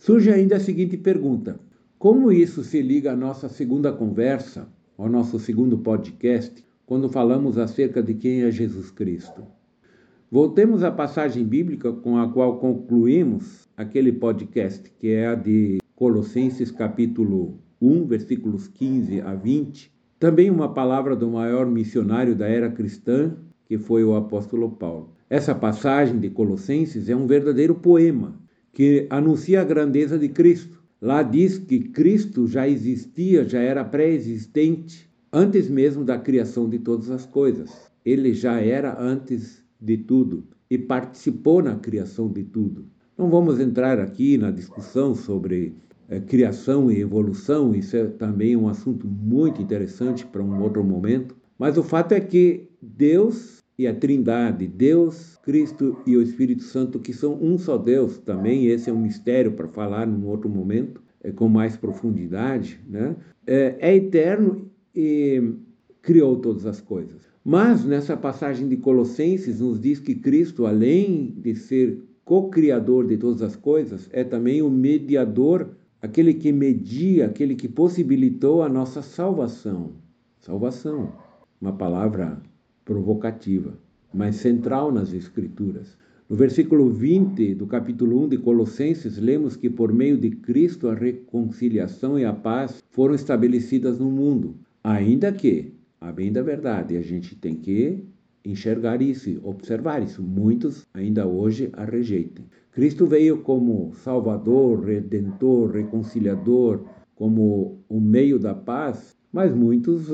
Surge ainda a seguinte pergunta: como isso se liga à nossa segunda conversa, ao nosso segundo podcast, quando falamos acerca de quem é Jesus Cristo? Voltemos à passagem bíblica com a qual concluímos aquele podcast, que é a de Colossenses capítulo 1, versículos 15 a 20. Também uma palavra do maior missionário da era cristã, que foi o apóstolo Paulo. Essa passagem de Colossenses é um verdadeiro poema que anuncia a grandeza de Cristo. Lá diz que Cristo já existia, já era pré-existente, antes mesmo da criação de todas as coisas. Ele já era antes de tudo e participou na criação de tudo. Não vamos entrar aqui na discussão sobre criação e evolução, isso é também um assunto muito interessante para um outro momento, mas o fato é que Deus e a Trindade, Deus, Cristo e o Espírito Santo, que são um só Deus, também esse é um mistério para falar num outro momento, com mais profundidade, né? É eterno e criou todas as coisas. Mas nessa passagem de Colossenses nos diz que Cristo, além de ser co-criador de todas as coisas, é também o mediador, aquele que media, aquele que possibilitou a nossa salvação. Salvação, uma palavra provocativa, mas central nas Escrituras. No versículo 20 do capítulo 1 de Colossenses, lemos que por meio de Cristo a reconciliação e a paz foram estabelecidas no mundo, ainda que, a bem da verdade, a gente tem que enxergar isso, observar isso. Muitos ainda hoje a rejeitam. Cristo veio como Salvador, Redentor, Reconciliador, como o meio da paz, mas muitos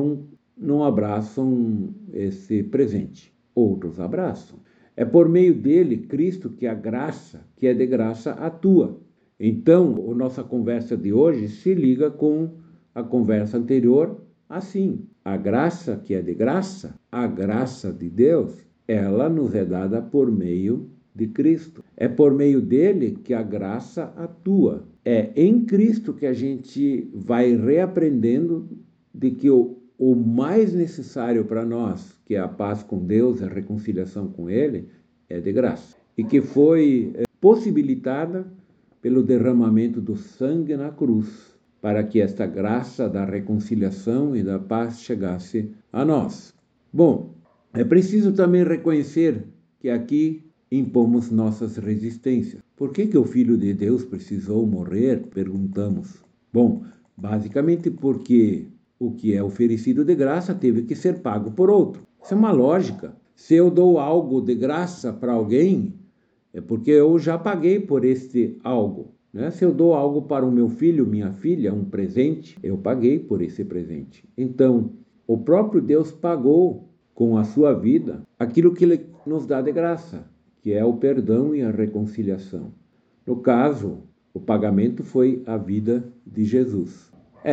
não abraçam esse presente. Outros abraçam. É por meio dele, Cristo, que a graça, que é de graça, atua. Então, a nossa conversa de hoje se liga com a conversa anterior assim. A graça, que é de graça, a graça de Deus, ela nos é dada por meio de Cristo. É por meio dele que a graça atua. É em Cristo que a gente vai reaprendendo de que o mais necessário para nós, que é a paz com Deus, a reconciliação com Ele, é de graça. E que foi possibilitada pelo derramamento do sangue na cruz, para que esta graça da reconciliação e da paz chegasse a nós. Bom, é preciso também reconhecer que aqui impomos nossas resistências. Por que o Filho de Deus precisou morrer? Perguntamos. Bom, basicamente porque o que é oferecido de graça teve que ser pago por outro. Isso é uma lógica. Se eu dou algo de graça para alguém, é porque eu já paguei por este algo. Né? Se eu dou algo para o meu filho, minha filha, um presente, eu paguei por esse presente. Então, o próprio Deus pagou com a sua vida aquilo que Ele nos dá de graça, que é o perdão e a reconciliação. No caso, o pagamento foi a vida de Jesus.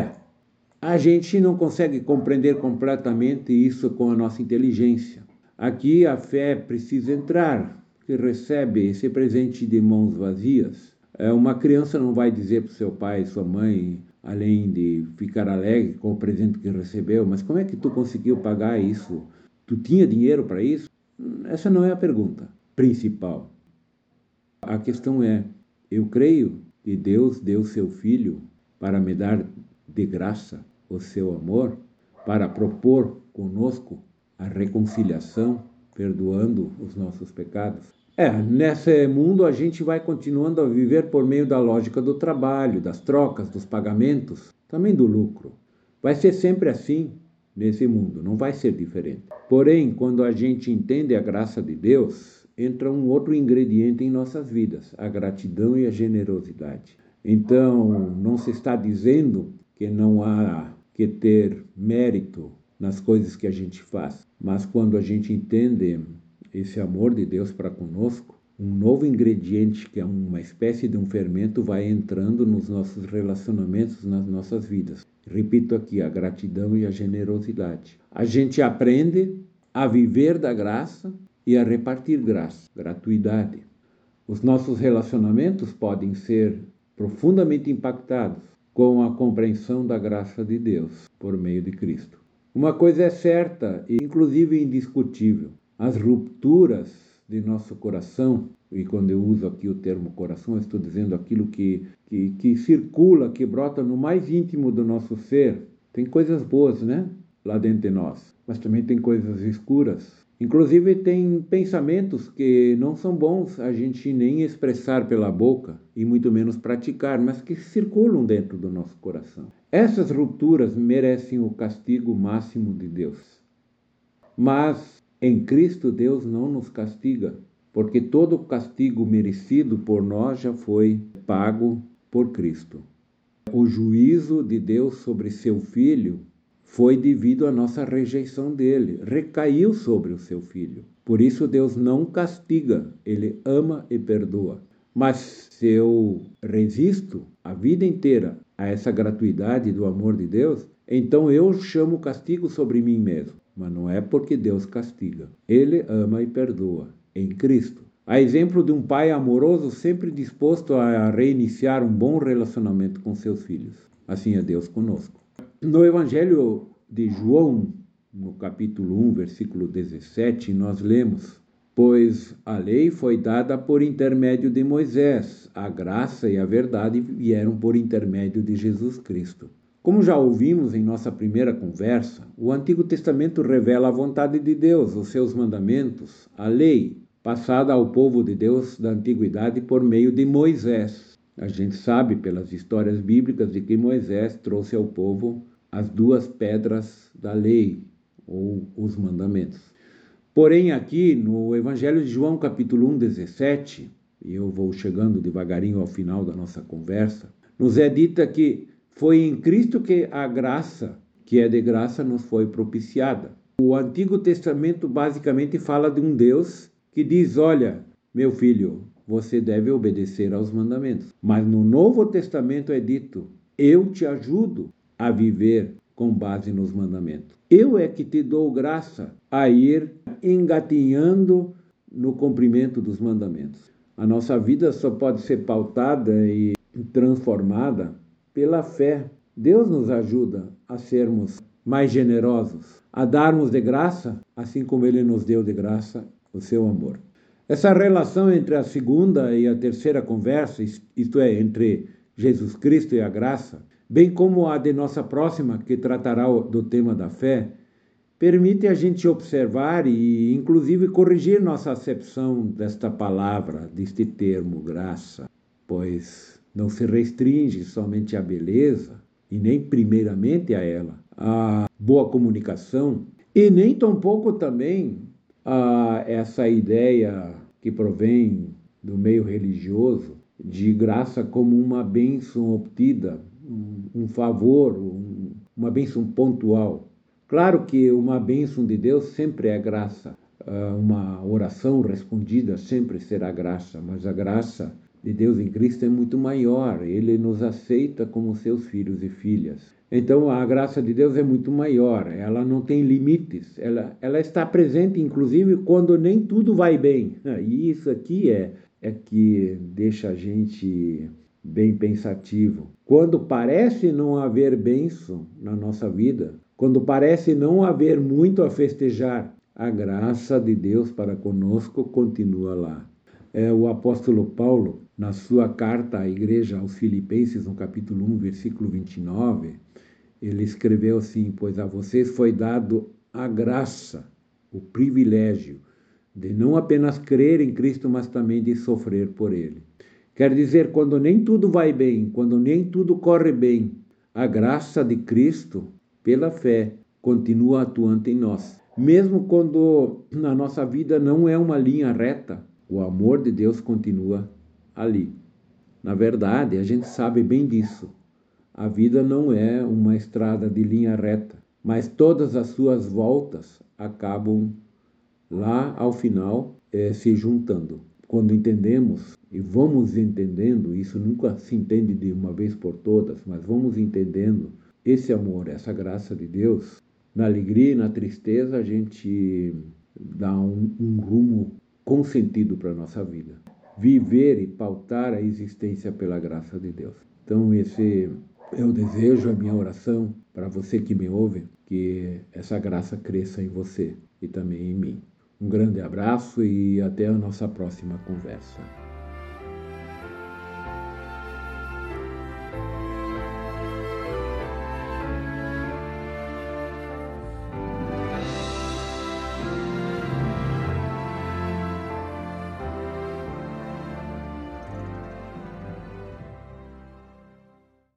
A gente não consegue compreender completamente isso com a nossa inteligência. Aqui a fé precisa entrar, que recebe esse presente de mãos vazias. Uma criança não vai dizer para o seu pai e sua mãe, além de ficar alegre com o presente que recebeu, mas como é que tu conseguiu pagar isso? Tu tinha dinheiro para isso? Essa não é a pergunta principal. A questão é, eu creio que Deus deu seu Filho para me dar de graça o seu amor, para propor conosco a reconciliação, perdoando os nossos pecados. Nesse mundo a gente vai continuando a viver por meio da lógica do trabalho, das trocas, dos pagamentos, também do lucro. Vai ser sempre assim nesse mundo, não vai ser diferente. Porém, quando a gente entende a graça de Deus, entra um outro ingrediente em nossas vidas, a gratidão e a generosidade. Então, não se está dizendo que não há que ter mérito nas coisas que a gente faz, mas quando a gente entende esse amor de Deus para conosco, um novo ingrediente, que é uma espécie de um fermento, vai entrando nos nossos relacionamentos, nas nossas vidas. Repito aqui, a gratidão e a generosidade. A gente aprende a viver da graça e a repartir graça, gratuidade. Os nossos relacionamentos podem ser profundamente impactados com a compreensão da graça de Deus por meio de Cristo. Uma coisa é certa e inclusive indiscutível: as rupturas de nosso coração, e quando eu uso aqui o termo coração, eu estou dizendo aquilo que circula, que brota no mais íntimo do nosso ser. Tem coisas boas, né? Lá dentro de nós, mas também tem coisas escuras. Inclusive tem pensamentos que não são bons a gente nem expressar pela boca e muito menos praticar, mas que circulam dentro do nosso coração. Essas rupturas merecem o castigo máximo de Deus. Mas em Cristo Deus não nos castiga, porque todo o castigo merecido por nós já foi pago por Cristo. O juízo de Deus sobre seu Filho foi devido à nossa rejeição dele, recaiu sobre o seu Filho. Por isso Deus não castiga, ele ama e perdoa. Mas se eu resisto a vida inteira a essa gratuidade do amor de Deus, então eu chamo o castigo sobre mim mesmo. Mas não é porque Deus castiga. Ele ama e perdoa em Cristo. A exemplo de um pai amoroso sempre disposto a reiniciar um bom relacionamento com seus filhos. Assim é Deus conosco. No Evangelho de João, no capítulo 1, versículo 17, nós lemos: pois a lei foi dada por intermédio de Moisés, a graça e a verdade vieram por intermédio de Jesus Cristo. Como já ouvimos em nossa primeira conversa, o Antigo Testamento revela a vontade de Deus, os seus mandamentos, a lei, passada ao povo de Deus da antiguidade por meio de Moisés. A gente sabe pelas histórias bíblicas de que Moisés trouxe ao povo as 2 pedras da lei, ou os mandamentos. Porém, aqui no Evangelho de João, capítulo 1, 17, e eu vou chegando devagarinho ao final da nossa conversa, nos é dita que foi em Cristo que a graça, que é de graça, nos foi propiciada. O Antigo Testamento basicamente fala de um Deus que diz: olha, meu filho, você deve obedecer aos mandamentos. Mas no Novo Testamento é dito: eu te ajudo a viver com base nos mandamentos. Eu é que te dou graça a ir engatinhando no cumprimento dos mandamentos. A nossa vida só pode ser pautada e transformada pela fé. Deus nos ajuda a sermos mais generosos, a darmos de graça, assim como Ele nos deu de graça o seu amor. Essa relação entre a segunda e a terceira conversa, isto é, entre Jesus Cristo e a graça, bem como a de nossa próxima, que tratará do tema da fé, permite a gente observar e, inclusive, corrigir nossa acepção desta palavra, deste termo, graça, pois não se restringe somente à beleza, e nem primeiramente a ela, a boa comunicação, e nem tampouco também a essa ideia que provém do meio religioso de graça como uma bênção obtida, um favor, uma bênção pontual. Claro que uma bênção de Deus sempre é graça, uma oração respondida sempre será graça, mas a graça de Deus em Cristo é muito maior, Ele nos aceita como seus filhos e filhas. Então a graça de Deus é muito maior, ela não tem limites, ela está presente inclusive quando nem tudo vai bem. E isso aqui é que deixa a gente bem pensativo. Quando parece não haver bênção na nossa vida, quando parece não haver muito a festejar, a graça de Deus para conosco continua lá. O apóstolo Paulo, na sua carta à igreja aos Filipenses, no capítulo 1, versículo 29, ele escreveu assim: pois a vocês foi dado a graça, o privilégio de não apenas crer em Cristo, mas também de sofrer por Ele. Quer dizer, quando nem tudo vai bem, quando nem tudo corre bem, a graça de Cristo, pela fé, continua atuante em nós. Mesmo quando na nossa vida não é uma linha reta, o amor de Deus continua ali. Na verdade, a gente sabe bem disso. A vida não é uma estrada de linha reta, mas todas as suas voltas acabam lá ao final se juntando. Quando entendemos, e vamos entendendo, isso nunca se entende de uma vez por todas, mas vamos entendendo esse amor, essa graça de Deus, na alegria e na tristeza a gente dá um rumo com sentido para a nossa vida. Viver e pautar a existência pela graça de Deus. Então esse é o desejo, a minha oração para você que me ouve, que essa graça cresça em você e também em mim. Um grande abraço e até a nossa próxima conversa.